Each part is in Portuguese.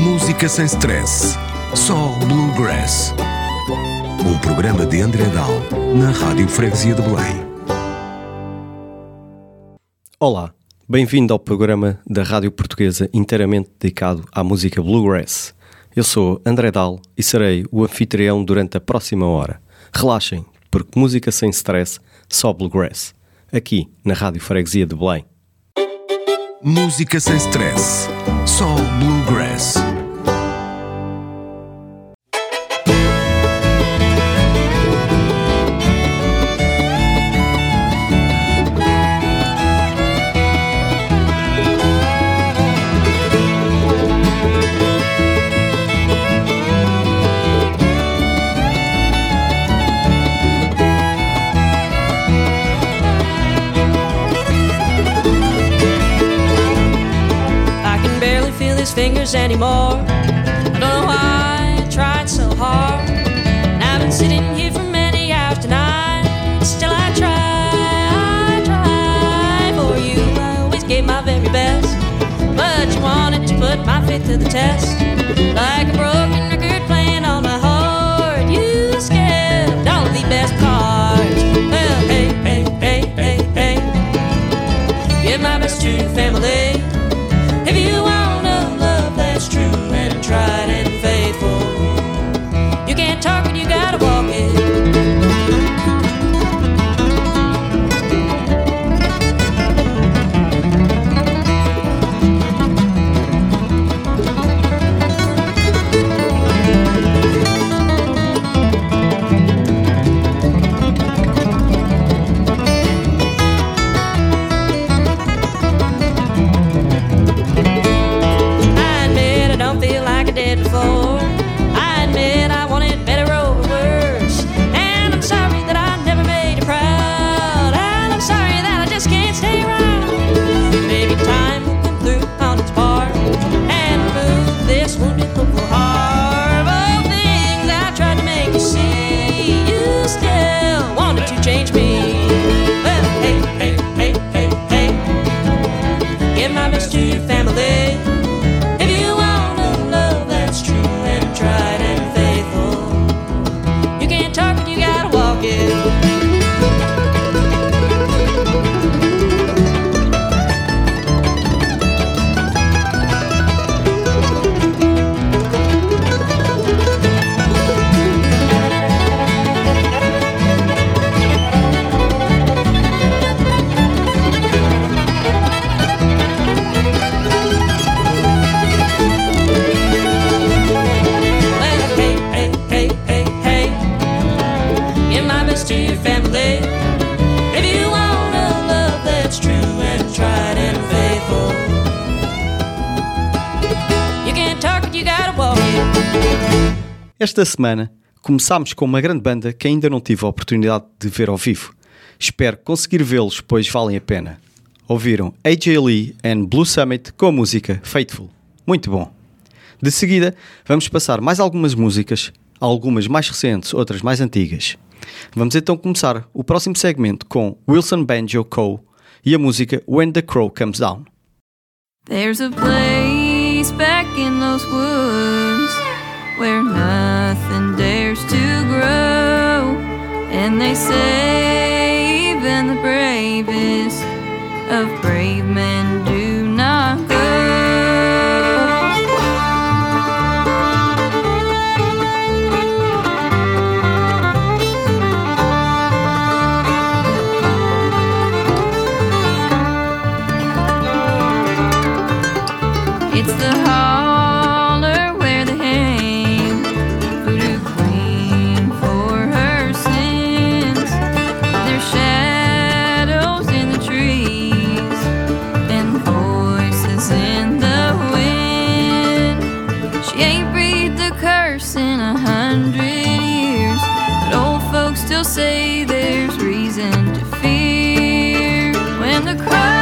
Música sem stress, só Bluegrass. Um programa de André Dal, na Rádio Freguesia de Belém. Olá, bem-vindo ao programa da Rádio Portuguesa inteiramente dedicado à música Bluegrass. Eu sou André Dal e serei o anfitrião durante a próxima hora. Relaxem, porque música sem stress, só Bluegrass. Aqui, na Rádio Freguesia de Belém. Música sem stress, só Bluegrass. Fingers anymore. I don't know why I tried so hard. And I've been sitting here for many hours tonight. Still I try for you. I always gave my very best, but you wanted to put my faith to the test. Like a broken record playing on my heart, you skipped all of the best parts. Well, hey, hey, hey, hey, hey, give my best to your family. If you want that's true and tried and faithful, you can't talk it, you gotta walk it. Change me. Well, hey, hey, hey, hey, hey, give my best to your family. If you want a love that's true and tried and faithful, you can't talk it, you gotta walk it. To your family, if you want a love that's true and tried and faithful, you can't talk it, you gotta walk it. Esta semana começámos com uma grande banda que ainda não tive a oportunidade de ver ao vivo. Espero conseguir vê-los, pois valem a pena. Ouviram AJ Lee and Blue Summit com a música Faithful. Muito bom. De seguida, vamos passar mais algumas músicas, algumas mais recentes, outras mais antigas. Vamos então começar o próximo segmento com Wilson Banjo Co. e a música When the Crow Comes Down. There's a place back in those woods where nothing dares to grow, and they say even the bravest of brave men do not go. It's the holler where they hang Voodoo Queen for her sins. There's shadows in the trees and voices in the wind. She ain't breathed a curse in 100 years, but old folks still say there's reason to fear when the crow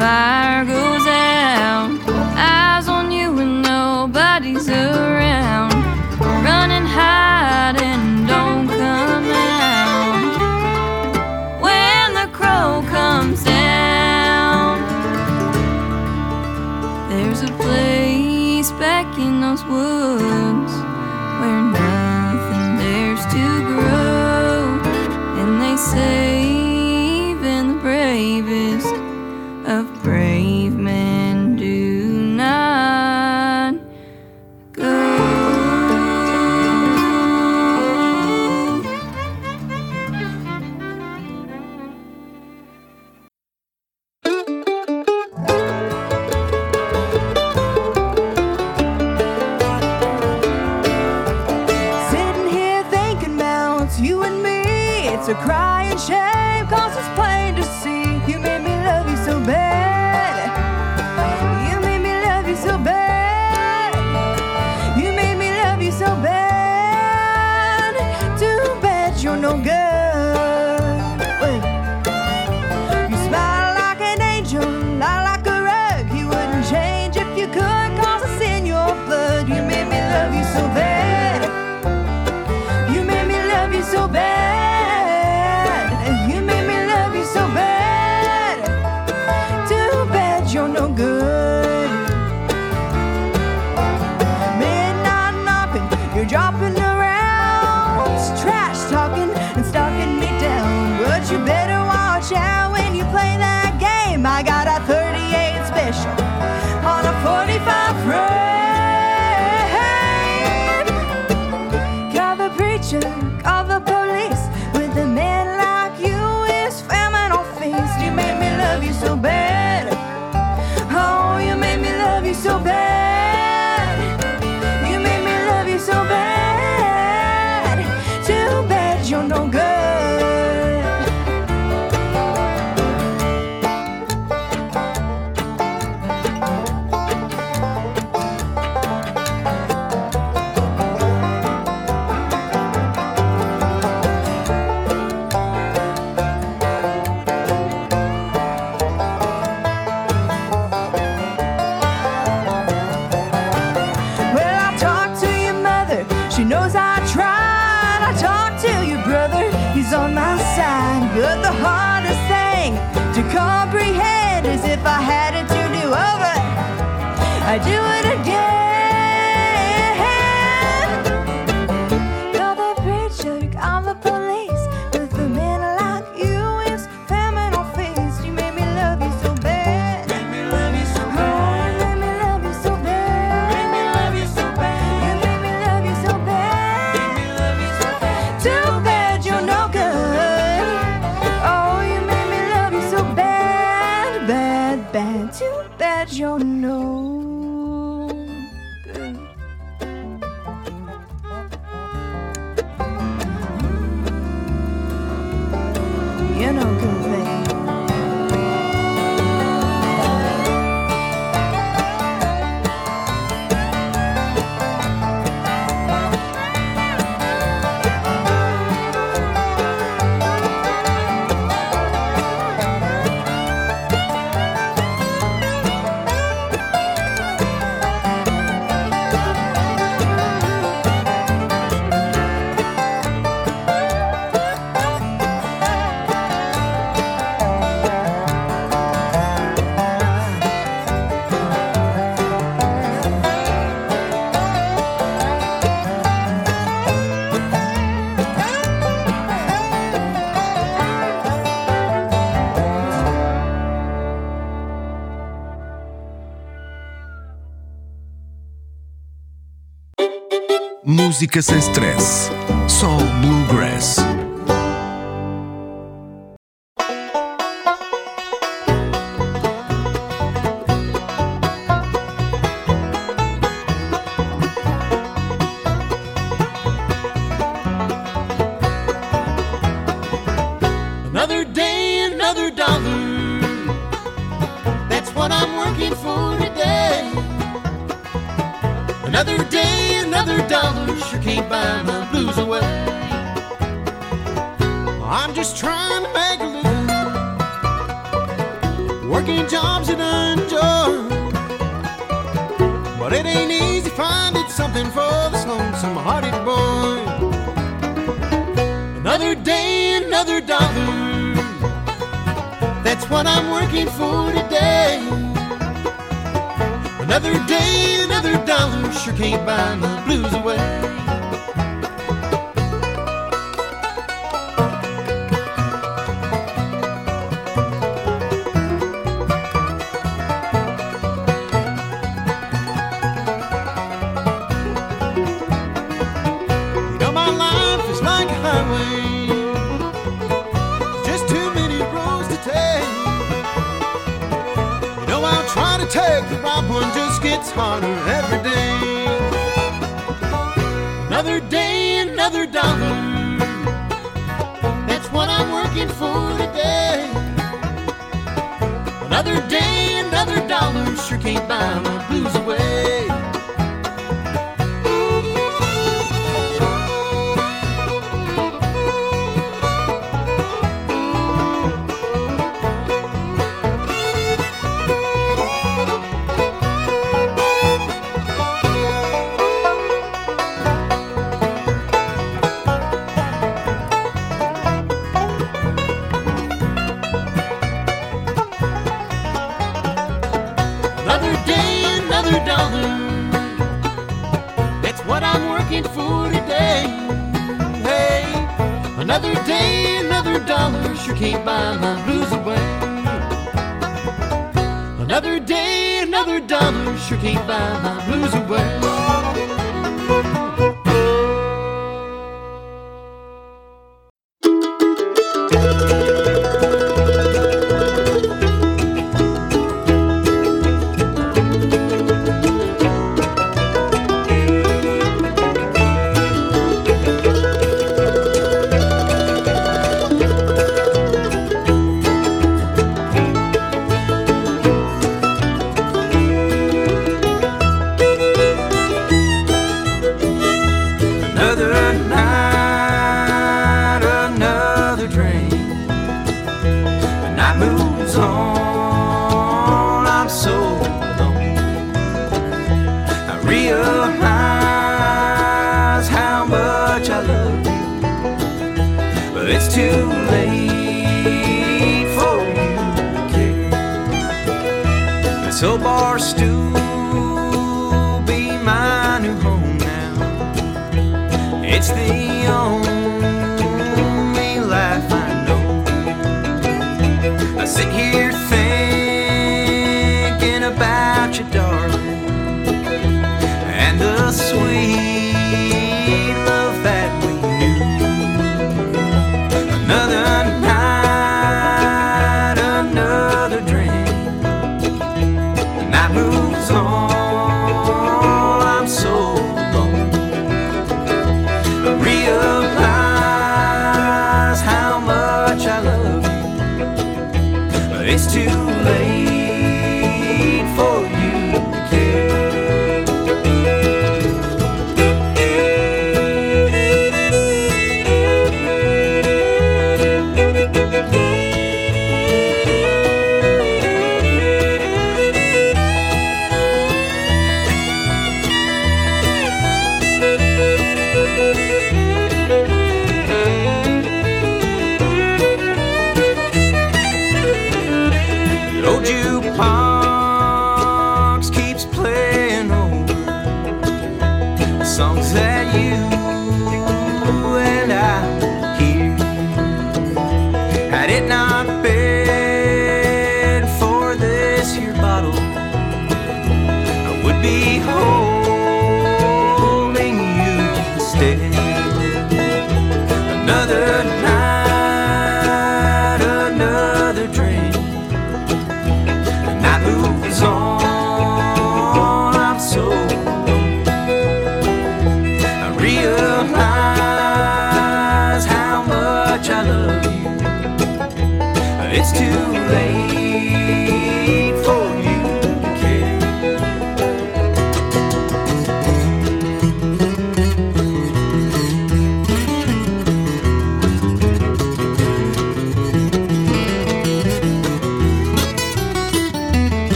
fire goes out, eyes on you when nobody's around, run and hide and don't come out. When the crow comes down, there's a place back in those woods where nothing dares to grow, and they say even the bravest of brave men do not go. Sitting here thinking about you and me, it's a crying shame, 'cause it's plain to see you made me love you so bad. You made me love you so bad. You made me love you so bad. Too bad you're no good. Wait. You smile like an angel, not like a rug. You wouldn't change if you could, 'cause it's in your blood. You made me love you so bad. You made me love you so bad. You made me love you so bad. Too bad you're no good. Midnight knocking, you're dropping around, trash talking and stalking me down. But you better watch out when you play that game. I got a 38 special on a 45 frame. Call the preacher, call the police. With a man like you, his famine on feast. You made me love you so bad. Oh, you made me love you so bad. You made me love you so bad. Too bad you're no good. Well, I talked to your mother, she knows I tried. I talked to your brother, he's on my side. But the hardest thing to comprehend is if I had it to do over, I'd do it again. Call the preacher, call the police. With a man like you, it's famine or feast. You made me love you so bad. Made me love you so bad. You made me love you so bad. Made me love you so bad. You made me love you so bad. Made me love you so bad. Too bad you're no good. Oh, you made me love you so bad, bad, bad. Too bad you're no good. You're no good, babe. Música sem stress. Só Bluegrass. Another day, another dollar. That's what I'm working for today. Another day, another dollar. Sure can't buy my blues away. I'm just trying to make a living, working jobs that I enjoy. But it ain't easy finding something for this lonesome-hearted boy. Another day, another dollar, that's what I'm working for today. Another day, another dollar, sure can't buy my blues away. Take the right one just gets harder every day. Another day, another dollar, that's what I'm working for today. Another day, another dollar, sure can't buy my blues away. Another day, another dollar, sure can't buy my blues away. Another day, another dollar, sure can't buy my blues away. So Barstool be my new home now. It's the only life I know. I sit here thinking about you, darling, and the sweet love that we knew. Another night, another dream. Night moves on, I'm so alone. I realize how much I love you, but it's too late for you to care. Old jukebox keeps playing over songs that you and I hear. Had it not been for this here bottle, I would be holding you instead. Another night, another drink.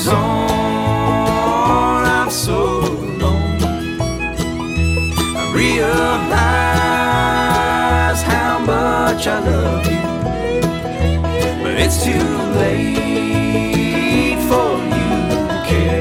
goes on, I'm so alone. I realize how much I love you, but it's too late for you to care.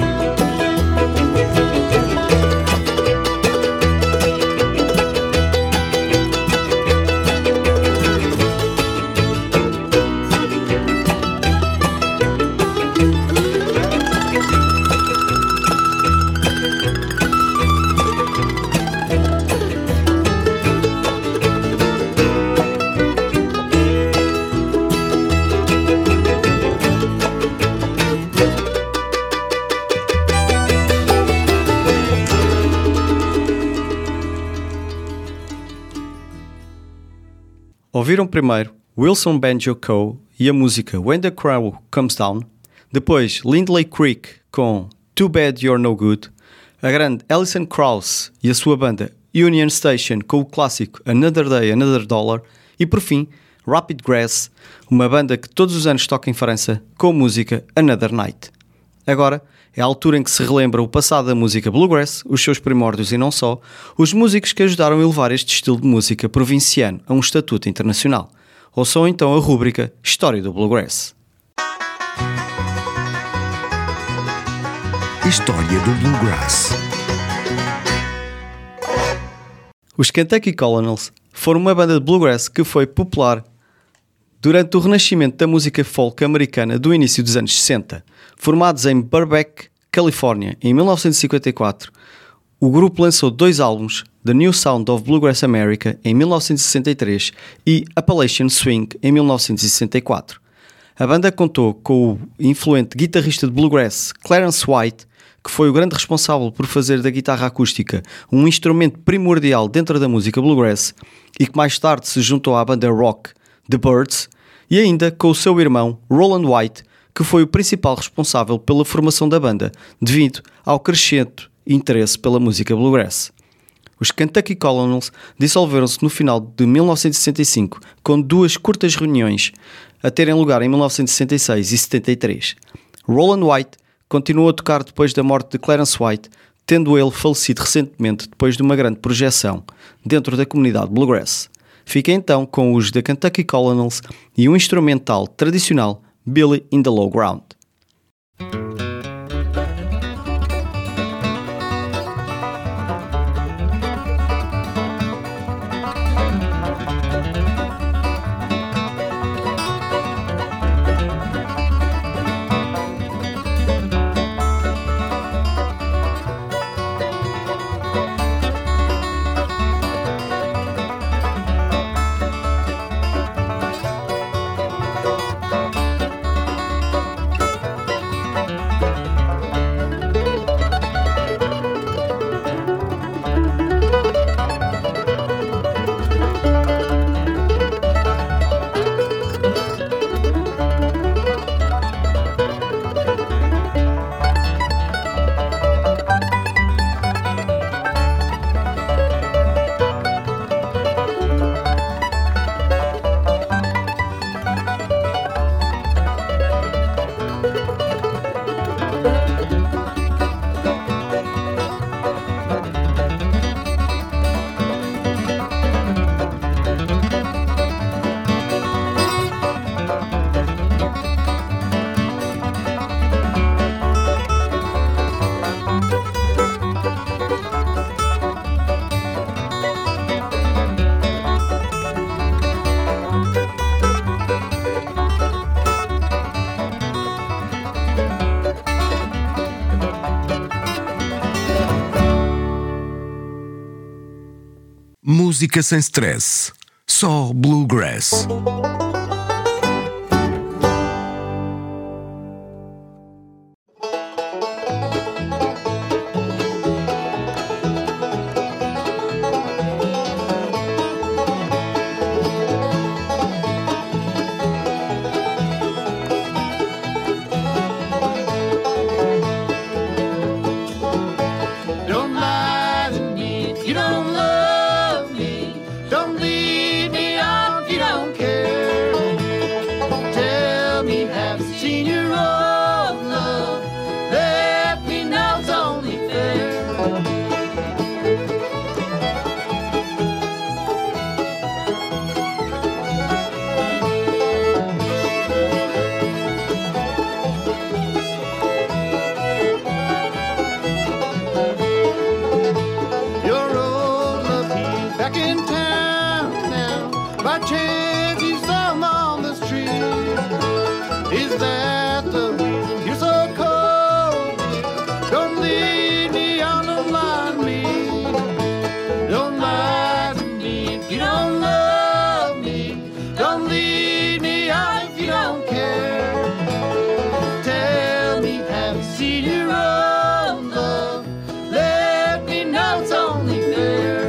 Ouviram primeiro Wilson Banjo Co. e a música When the Crow Comes Down, depois Lindley Creek com Too Bad You're No Good, a grande Alison Krauss e a sua banda Union Station com o clássico Another Day, Another Dollar e por fim Rapid Grass, uma banda que todos os anos toca em França com a música Another Night. Agora é a altura em que se relembra o passado da música bluegrass, os seus primórdios e não só, os músicos que ajudaram a elevar este estilo de música provinciano a um estatuto internacional. Ouçam então a rúbrica História do Bluegrass. História do Bluegrass. Os Kentucky Colonels foram uma banda de bluegrass que foi popular durante o renascimento da música folk americana do início dos anos 60. Formados em Burbank, Califórnia, em 1954, o grupo lançou 2 álbuns, The New Sound of Bluegrass America, em 1963 e Appalachian Swing, em 1964. A banda contou com o influente guitarrista de bluegrass Clarence White, que foi o grande responsável por fazer da guitarra acústica um instrumento primordial dentro da música bluegrass e que mais tarde se juntou à banda rock The Byrds, e ainda com o seu irmão Roland White, que foi o principal responsável pela formação da banda, devido ao crescente interesse pela música bluegrass. Os Kentucky Colonels dissolveram-se no final de 1965, com 2 curtas reuniões a terem lugar em 1966 e 73. Roland White continuou a tocar depois da morte de Clarence White, tendo ele falecido recentemente depois de uma grande projeção dentro da comunidade bluegrass. Fica então com os The Kentucky Colonels e um instrumental tradicional, Billy in the Low Ground. Música sem stress, só bluegrass. Don't lie to me if you don't love me. Don't lead me on if you don't care. By chance you saw him on the street. Is that the reason you're so cold? Don't leave me on the line, me. Don't lie to me if you don't love me. Don't leave me out if you don't care. Tell me, have you seen your own love? Let me know it's only fair.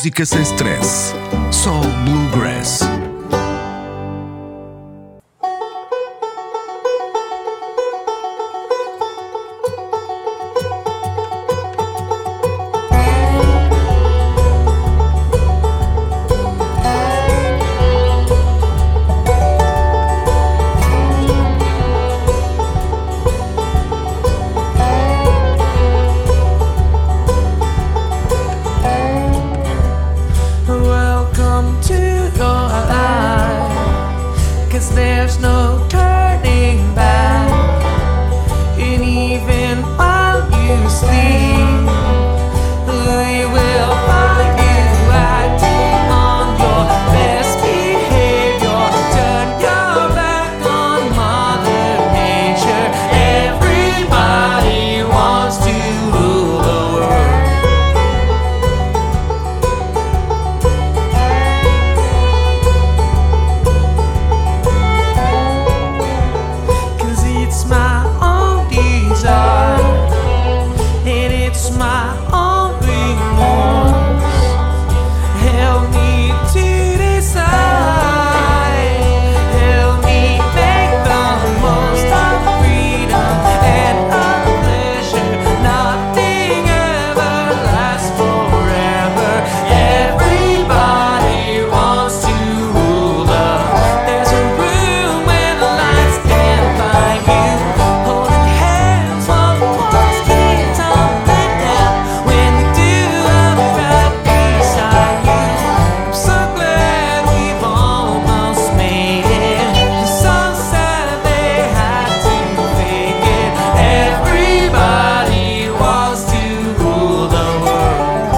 Música sem stress. Só Bluegrass. Welcome to your life, 'cause there's no turning back. And even while you sleep, we will find you acting on your best behavior. Turn your back on Mother Nature. Everybody wants to rule the world. 'Cause it's my own desire, and it's my own remorse. Help me to decide. Help me make the most of freedom and of pleasure. Nothing ever lasts forever. Everybody wants to rule the. There's a room where the lights can't find you. Holding hands while the walls keep tumbling down. When they do, I'll be right beside you. I'm so glad we've almost made it. It's so sad they had to fake it. Everybody wants to rule the world.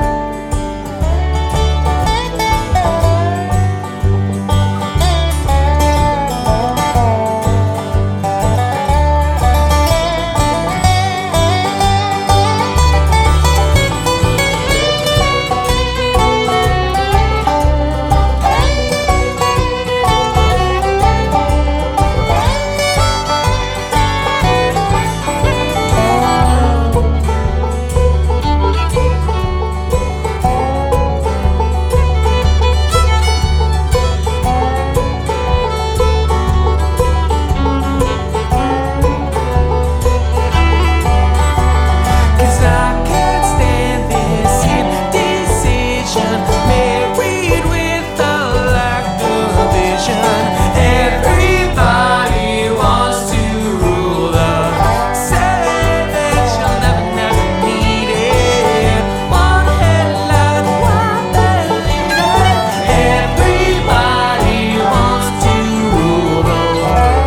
Cause I can't stand this indecision, married with a lack of vision. Everybody wants to rule the. Say that you'll never, never need it. One headlight, one leader. Everybody wants to rule the world.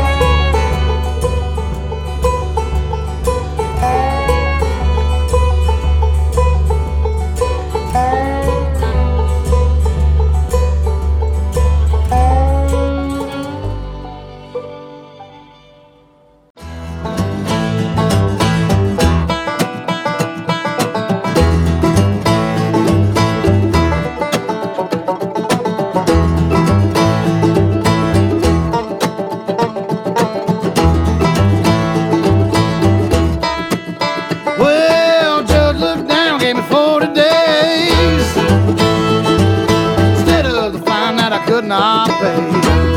Well, judge looked down, gave me 40 days instead of the fine that I could not pay.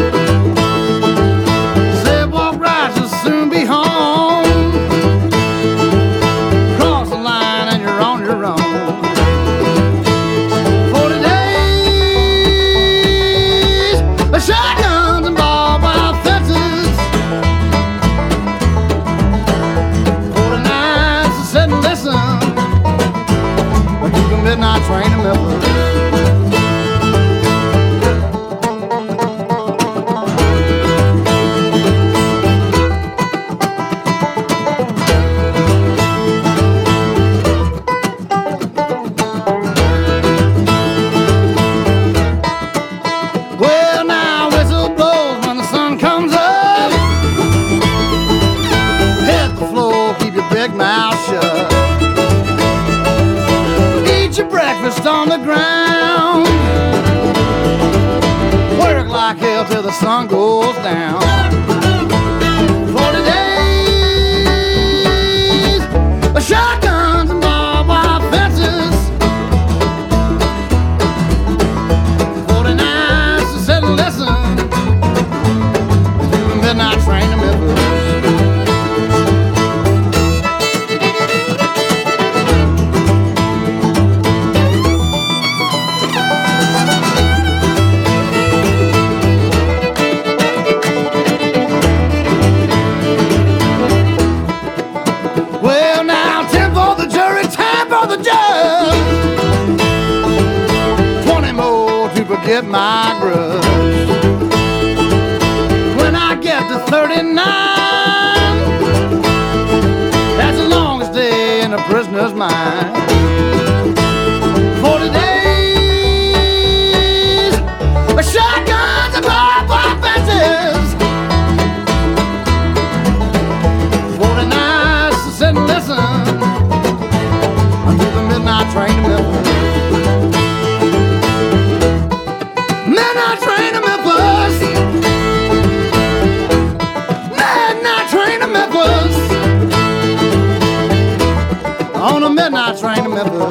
Said walk right, you'll soon be home. Cross the line and you're on your own. 40 days, shotguns and barbed wire fences. 40 nights to sit and listen to the midnight train to Memphis. Well, now whistle blows when the sun comes up. Hit the floor, keep your big mouth shut. Eat your breakfast on the ground. Work like hell till the sun goes down. 40 days, shotguns and barbed wire fences. get my grudge. When I get to 39, that's the longest day in a prisoner's mind. 40 days, shotguns and barbed fences. 40 nights to sit and listen until the midnight train to Memphis. Midnight train to Memphis. Midnight train to Memphis. On a midnight train to Memphis.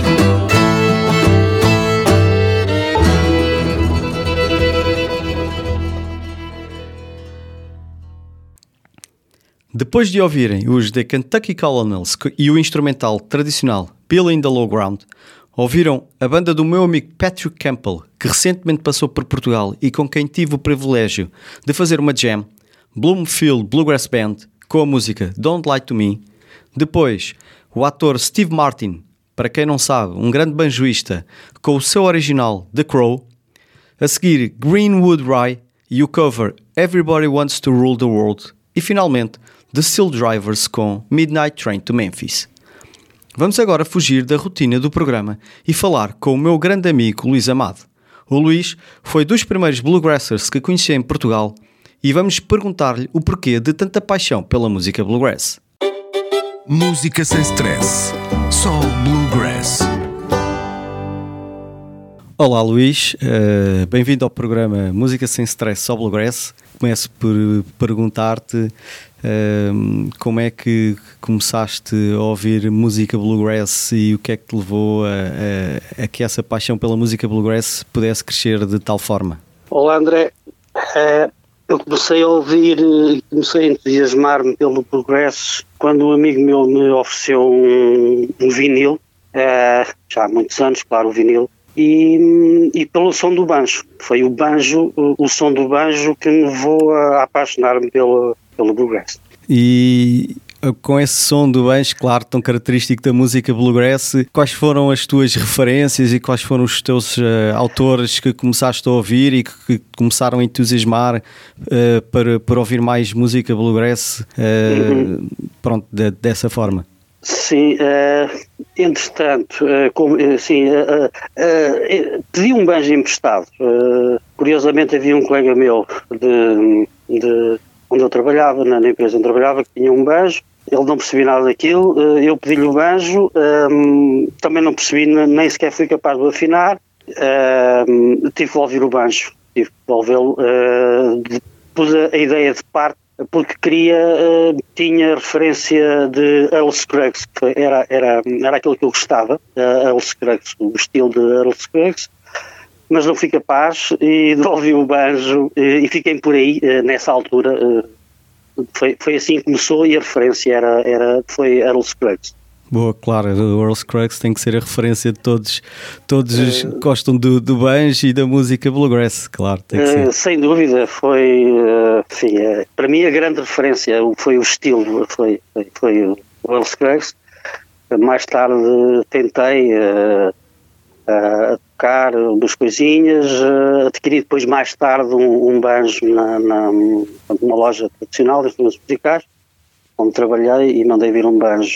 Depois de ouvirem os The Kentucky Colonels e o instrumental tradicional Bill in the Low Ground, ouviram a banda do meu amigo Patrick Campbell, que recentemente passou por Portugal e com quem tive o privilégio de fazer uma jam, Bloomfield Bluegrass Band, com a música Don't Lie to Me. Depois, o ator Steve Martin, para quem não sabe, um grande banjoísta, com o seu original The Crow. A seguir, Greenwood Rye e o cover Everybody Wants to Rule the World. E finalmente, The Steel Drivers com Midnight Train to Memphis. Vamos agora fugir da rotina do programa e falar com o meu grande amigo Luís Amado. O Luís foi dos primeiros bluegrassers que conheci em Portugal e vamos perguntar-lhe o porquê de tanta paixão pela música bluegrass. Música sem stress. Só Bluegrass. Olá Luís, bem-vindo ao programa Música Sem Stress, só Bluegrass. Começo por perguntar-te como é que começaste a ouvir música Bluegrass e o que é que te levou a que essa paixão pela música Bluegrass pudesse crescer de tal forma? Olá André, eu comecei a ouvir, comecei a entusiasmar-me pelo Bluegrass quando um amigo meu me ofereceu um vinil, já há muitos anos, claro, o vinil, e pelo som do banjo. Foi o banjo, o som do banjo que me levou a apaixonar-me pelo Bluegrass. E com esse som do banjo, claro, tão característico da música Bluegrass, quais foram as tuas referências e quais foram os teus autores que começaste a ouvir e que começaram a entusiasmar para ouvir mais música Bluegrass, pronto, dessa forma? Sim, entretanto, pedi um banjo emprestado. Curiosamente havia um colega meu de onde eu trabalhava, na empresa onde eu trabalhava, que tinha um banjo. Ele não percebia nada daquilo, eu pedi-lhe o banjo, também não percebi, nem sequer fui capaz de afinar, tive que ouvir o banjo, tive que ouvi-lo, pus a ideia de parte, porque tinha referência de Earl Scruggs, que era aquilo que eu gostava, Earl Scruggs, o estilo de Earl Scruggs, mas não fui capaz e devolvi o banjo e fiquei por aí nessa altura. Foi assim que começou e a referência foi Earl Scruggs. Boa, claro, o Earl Scruggs tem que ser a referência de todos gostam do banjo e da música Bluegrass, claro, tem que ser. Sem dúvida, foi, para mim a grande referência foi o estilo, foi o Earl Scruggs. Mais tarde tentei a tocar umas coisinhas, adquiri depois mais tarde um banjo numa loja tradicional de instrumentos musicais, onde trabalhei e mandei vir um banjo.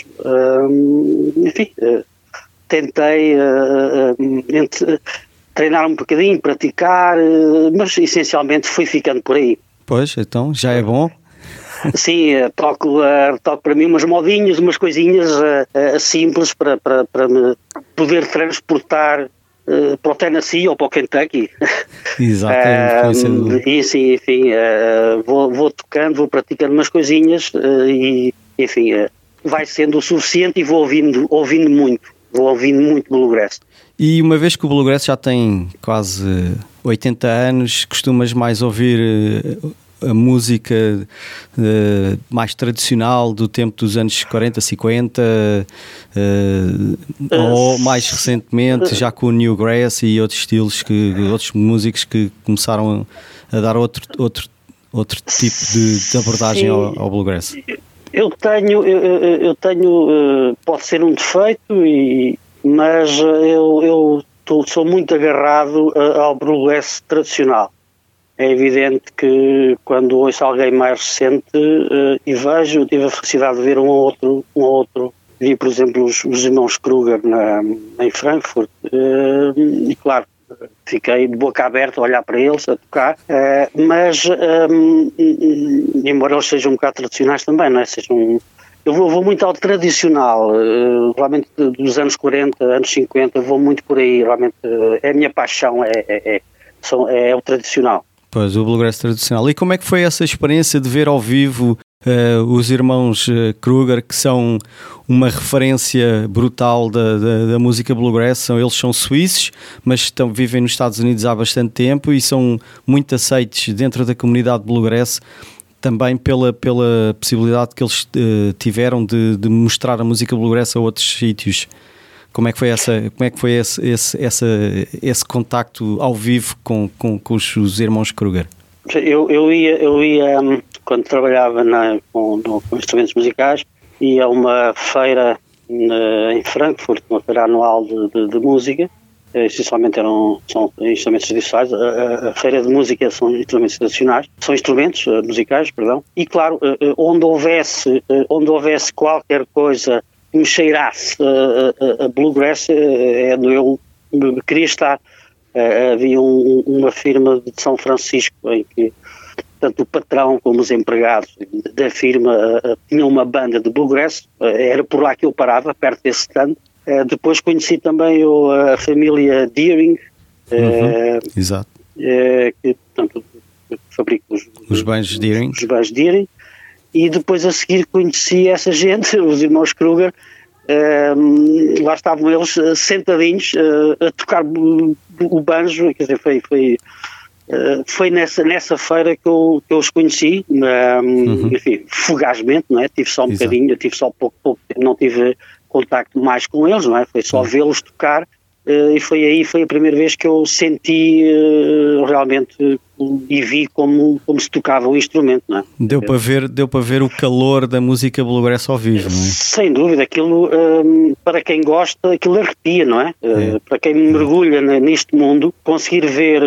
Tentei treinar um bocadinho, praticar, mas essencialmente fui ficando por aí. Pois, então já é bom. Sim, toco para mim umas modinhas, umas coisinhas simples para me poder transportar para o Tennessee ou para o Kentucky. Exatamente. E sim, enfim, vou tocando, vou praticando umas coisinhas e, enfim, vai sendo o suficiente e vou ouvindo muito Bluegrass. E uma vez que o Bluegrass já tem quase 80 anos, costumas mais ouvir a música mais tradicional do tempo dos anos 40, 50 ou mais recentemente já com o Newgrass e outros estilos, outros músicos que começaram a dar outro tipo de abordagem ao Bluegrass? Eu tenho pode ser um defeito, mas eu sou muito agarrado ao bluegrass tradicional. É evidente que quando ouço alguém mais recente e tive a felicidade de ver um ou outro. Vi, por exemplo, os irmãos Kruger em Frankfurt e, claro, fiquei de boca aberta a olhar para eles, a tocar, mas embora eles sejam um bocado tradicionais também, não é? Eu vou muito ao tradicional, realmente dos anos 40, anos 50, vou muito por aí, realmente é a minha paixão, é o tradicional. Pois, o bluegrass tradicional. E como é que foi essa experiência de ver ao vivo os irmãos Kruger, que são uma referência brutal da música bluegrass? Eles são suíços, mas vivem nos Estados Unidos há bastante tempo e são muito aceitos dentro da comunidade bluegrass, também pela possibilidade que eles tiveram de mostrar a música bluegrass a outros sítios. Como é que foi esse contacto ao vivo com os irmãos Kruger? Eu ia quando trabalhava com instrumentos musicais, ia a uma feira em Frankfurt, uma feira anual de música, essencialmente são instrumentos tradicionais. A feira de música são instrumentos tradicionais, são instrumentos musicais, perdão, e claro, onde houvesse qualquer coisa que me cheirasse a bluegrass, onde eu queria estar. Havia uma firma de São Francisco em que tanto o patrão como os empregados da firma tinham uma banda de bluegrass, era por lá que eu parava, perto desse stand. Depois conheci também a família Deering, Exato. Que portanto, fabrica os banjos Deering. Os banjos Deering. E depois a seguir conheci essa gente, os irmãos Kruger. Lá estavam eles sentadinhos a tocar o banjo, quer dizer, foi nessa feira que eu os conheci, enfim, fugazmente, não é? Tive só um bocadinho, tive só pouco tempo, não tive contacto mais com eles, não é? Foi só vê-los tocar. E foi a primeira vez que eu senti realmente e vi como se tocava o instrumento, não é? Deu para ver o calor da música bluegrass ao vivo, não é? Sem dúvida, aquilo para quem gosta, aquilo arrepia, não é? Para quem mergulha neste mundo, conseguir ver,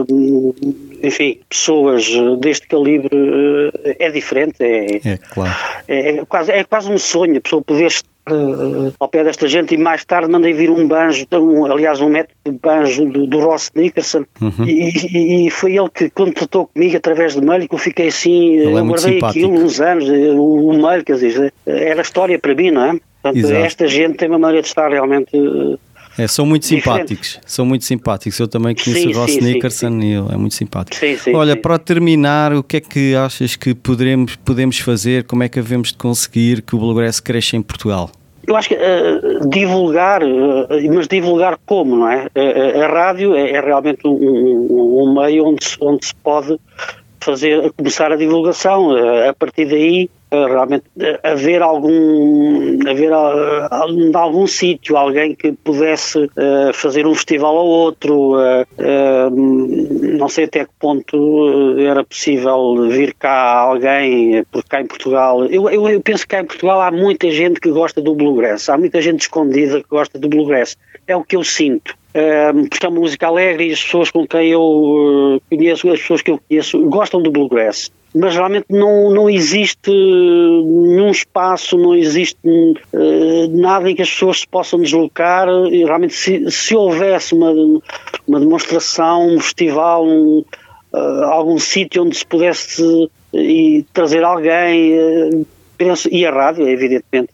enfim, pessoas deste calibre é diferente, claro. É quase um sonho, a pessoa poder estar ao pé desta gente. E mais tarde mandei vir um banjo, aliás um método de banjo do Ross Nickerson, e foi ele que contratou comigo através de mail, que eu fiquei assim, eu guardei aquilo uns anos, o mail, quer dizer, era história para mim, não é? Portanto, esta gente tem uma maneira de estar realmente são muito diferente. simpáticos, eu também conheço o Ross Nickerson e ele é muito simpático. Olha, para terminar, o que é que achas que podemos fazer, como é que havemos de conseguir que o bluegrass cresça em Portugal? Eu acho que divulgar, mas divulgar como, não é? A rádio é realmente um meio onde se pode começar a divulgação. A partir daí, realmente haver algum sítio, alguém que pudesse fazer um festival ou outro, não sei até que ponto era possível vir cá alguém, porque cá em Portugal, eu penso que cá em Portugal há muita gente que gosta do bluegrass, há muita gente escondida que gosta do bluegrass, é o que eu sinto. Porque é uma música alegre e as pessoas com quem eu conheço, as pessoas que eu conheço, gostam do bluegrass. Mas realmente não existe nenhum espaço, não existe nada em que as pessoas se possam deslocar. E realmente se houvesse uma demonstração, um festival, algum sítio onde se pudesse trazer alguém, penso, e a rádio, evidentemente,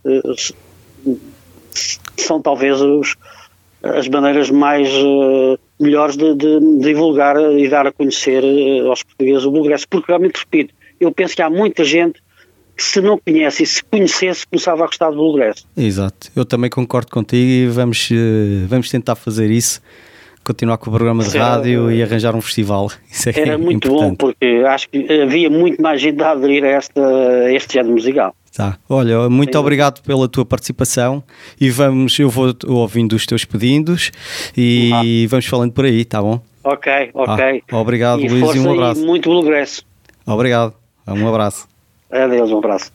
são talvez as maneiras mais melhores de divulgar e dar a conhecer aos portugueses o bluegrass, porque realmente, repito, eu penso que há muita gente que, se não conhece e se conhecesse, começava a gostar do bluegrass. Exato, eu também concordo contigo e vamos tentar fazer isso, continuar com o programa de rádio e arranjar um festival. Isso era muito importante. Bom, porque acho que havia muito mais gente a aderir a este género musical. Tá. Olha, muito obrigado pela tua participação e eu vou ouvindo os teus pedidos e vamos falando por aí, tá bom? Ok. Obrigado, e Luís, e um abraço. E muito bluegrass. Obrigado, um abraço. Adeus, um abraço.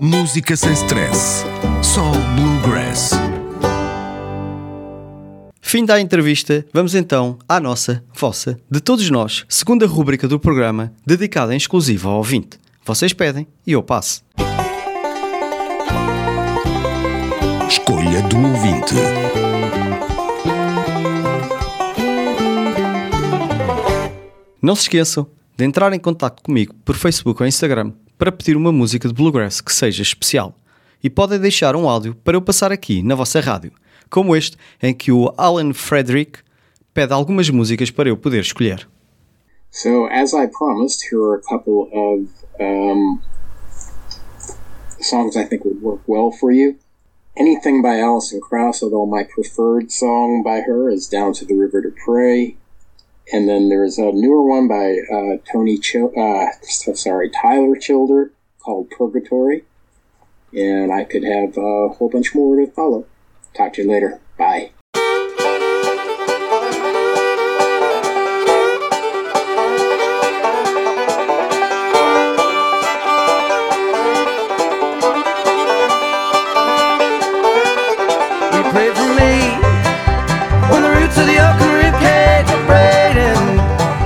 Música sem stress, só bluegrass. Fim da entrevista, vamos então à nossa, vossa, de todos nós, segunda rúbrica do programa, dedicada em exclusivo ao ouvinte. Vocês pedem e eu passo. Escolha do ouvinte. Não se esqueçam de entrar em contato comigo por Facebook ou Instagram para pedir uma música de Bluegrass que seja especial. E podem deixar um áudio para eu passar aqui na vossa rádio, como este em que o Alan Frederick pede algumas músicas para eu poder escolher. So, as I promised, here are a couple of songs I think would work well for you. Anything by Alison Krauss, although my preferred song by her is Down to the River to Pray. And then there's a newer one by Tyler Childer called Purgatory. And I could have a whole bunch more to follow. Talk to you later. Bye. Pray for me when the roots of the oak and rib cage are braiding.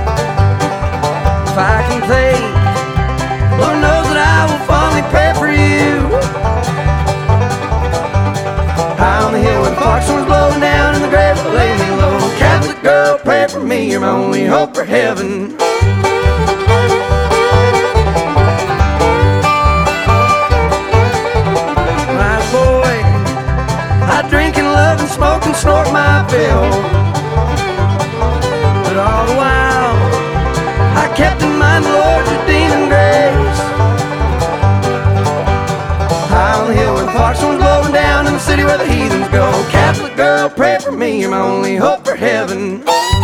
If I can play, Lord knows that I will fondly pray for you. High on the hill where the foxhorns blowing down in the grave that lay me low. Catholic girl, pray for me, you're my only hope for heaven. My boy, I drink and love and smoke and snort my fill. But all the while, I kept in mind the Lord's redeeming grace. High on the hill where the foxhorns blowing down in the city where the heathens go. Catholic girl, pray for me, you're my only hope for heaven.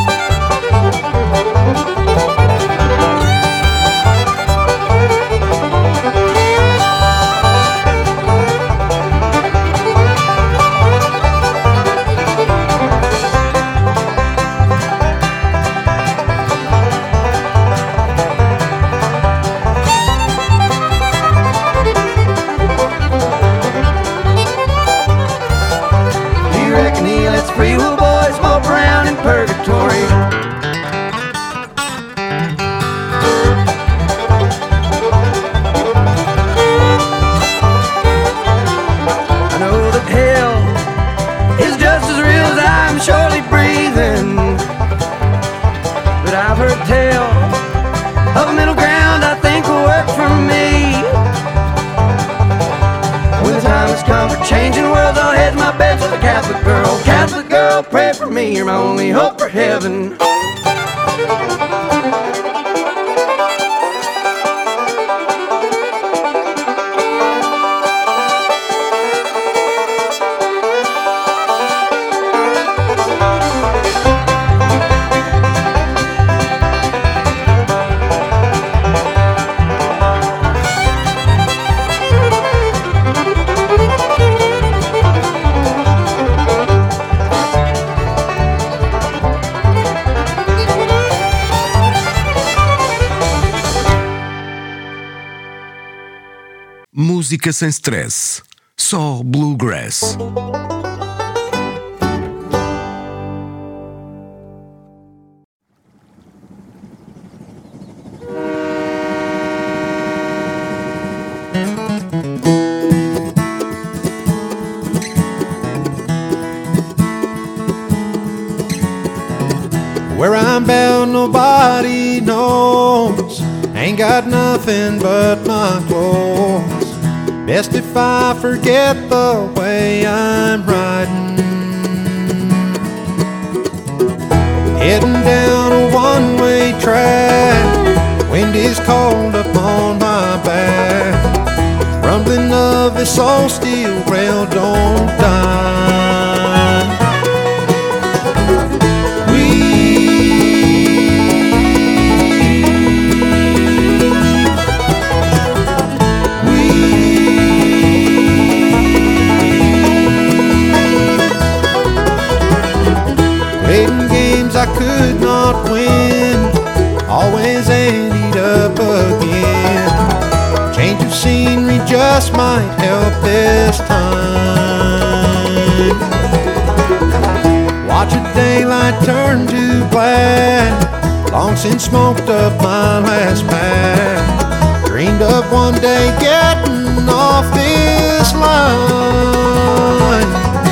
Free will boys mope around in purgatory. I know that hell is just as real as I'm surely breathing. But I've heard tell of a middle ground I think will work for me. When the time has come for changing worlds, I'll head my bed to the Catholic girl. Catholic girl, pray for me, you're my only hope for heaven. Música sem stress. Só Bluegrass. Where I'm bound, nobody knows. Ain't got nothing but my clothes. Best if I forget the way I'm riding. Heading down a one-way track. Wind is cold up on my back. Rumbling of this old steel rail don't die. I could not win, always ended up again. Change of scenery just might help this time. Watch a daylight turn to black. Long since smoked up my last pack. Dreamed of one day getting off this line.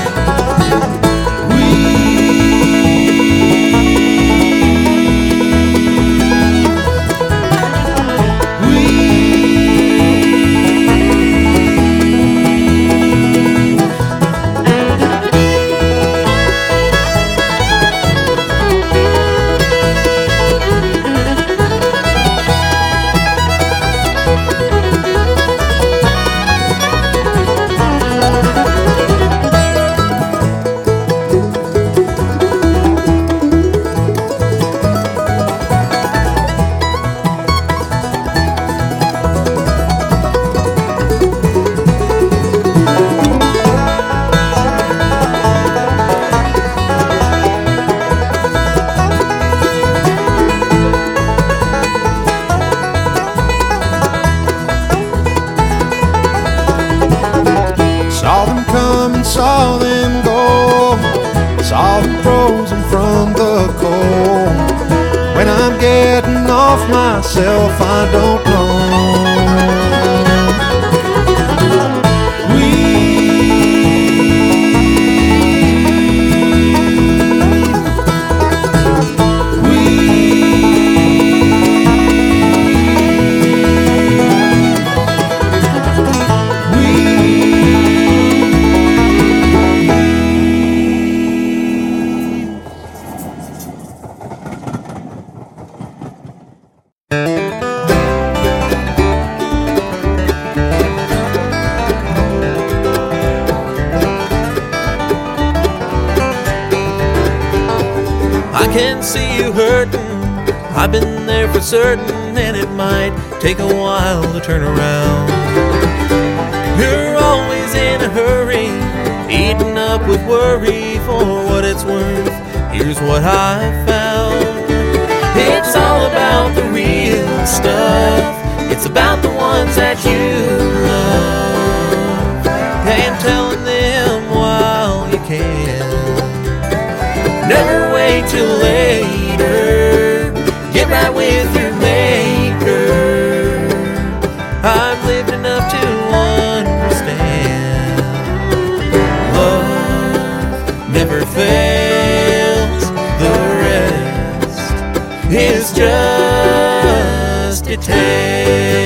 Saw them come and saw them go. Saw them frozen from the cold. When I'm getting off myself, I don't know. I can see you hurting. I've been there for certain, and it might take a while to turn around. You're always in a hurry, eaten up with worry. For what it's worth, here's what I found. It's all about the real stuff. It's about the ones that you love, and telling them while you can. Never wait till later. Get right with your maker. I've lived enough to understand. Love never fails. The rest is just a tale.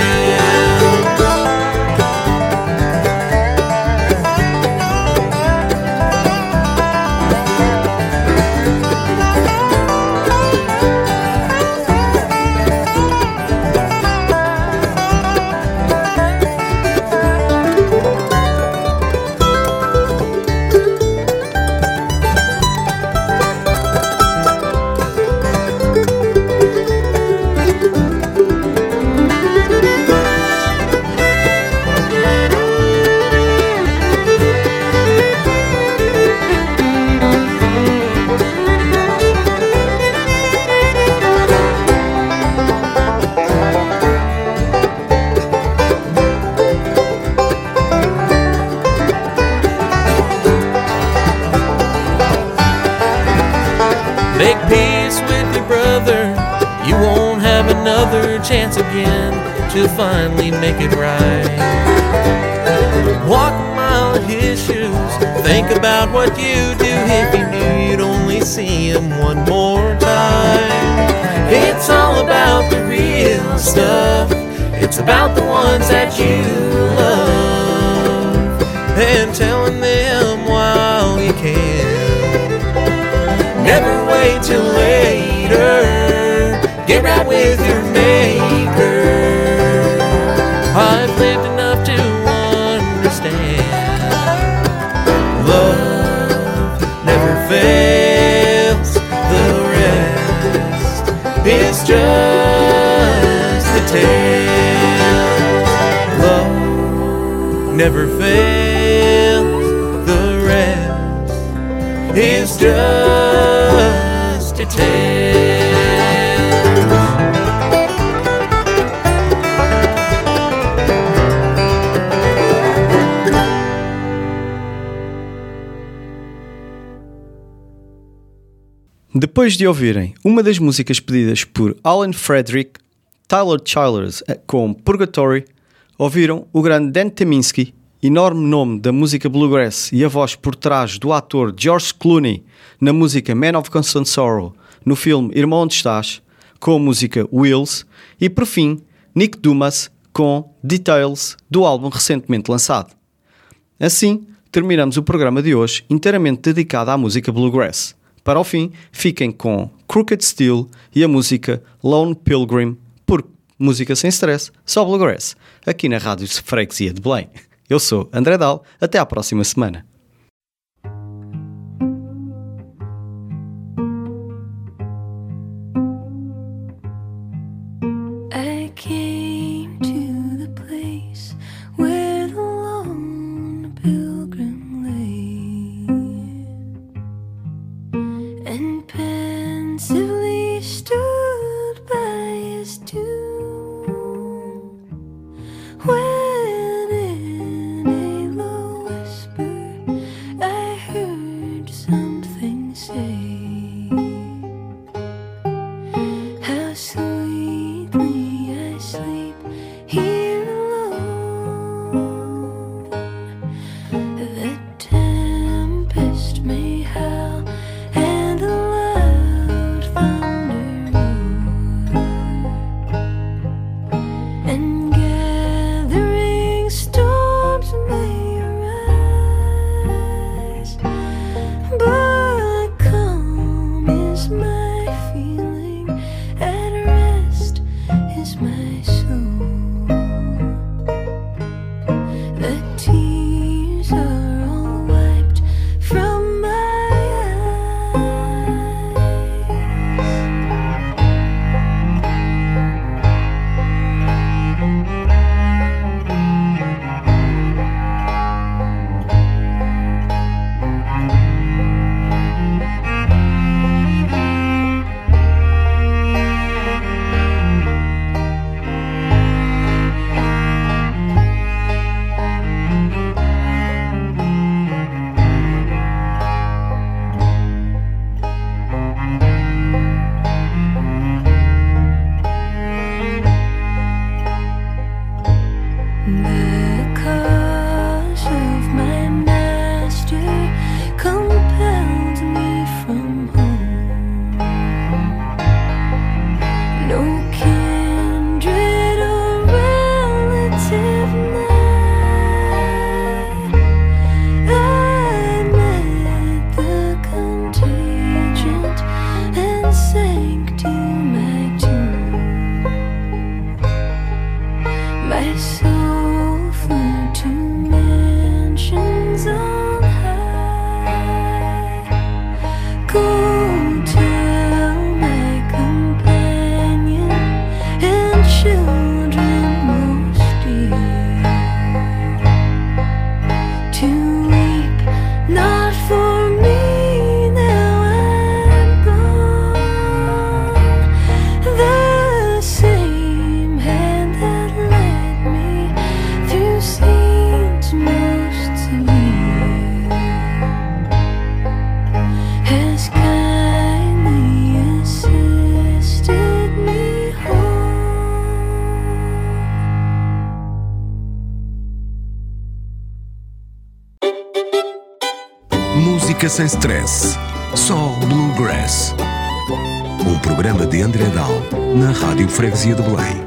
Make peace with your brother. You won't have another chance again to finally make it right. Walk a mile in his shoes. Think about what you do if you knew you'd only see him one more time. It's all about the real stuff. It's about the ones that you love, and telling them while you can. Never wait till later. Get right with your maker. I've lived enough to understand. Love never fails. The rest is just a tale. Love never fails. The rest is just a tale. Depois de ouvirem uma das músicas pedidas por Alan Frederick, Tyler Childers com Purgatory, ouviram o grande Dan Tyminski, enorme nome da música bluegrass e a voz por trás do ator George Clooney na música Man of Constant Sorrow no filme Irmão Onde Estás, com a música Wheels, e por fim Nick Dumas com Details do álbum recentemente lançado. Assim, terminamos o programa de hoje inteiramente dedicado à música bluegrass. Para o fim, fiquem com Crooked Steel e a música Lone Pilgrim, porque música sem stress, só bluegrass, aqui na Rádio Freguesia de Belém. Eu sou André Dal, até à próxima semana. I came to the place where the lone pilgrim lay, and pensively stood by his tomb, when in a low whisper I heard something say, how sweetly I sleep here alone. The tempest may howl and the loud thunder roar, and gathering storms may arise, but calm is my feeling, at rest is my soul. The tears are all wiped from my The cause of my master compelled me from home. No kindred or relative nigh. I met the contingent and sank to my tomb. My soul flew to mansions on high. Go tell my companion and children most dear to weep not for me, now I'm gone. The same hand that led me through scenes most severe has kindly assisted me home. Música sem stress, só bluegrass. Um programa de André Dal na Rádio Freguesia de Belém.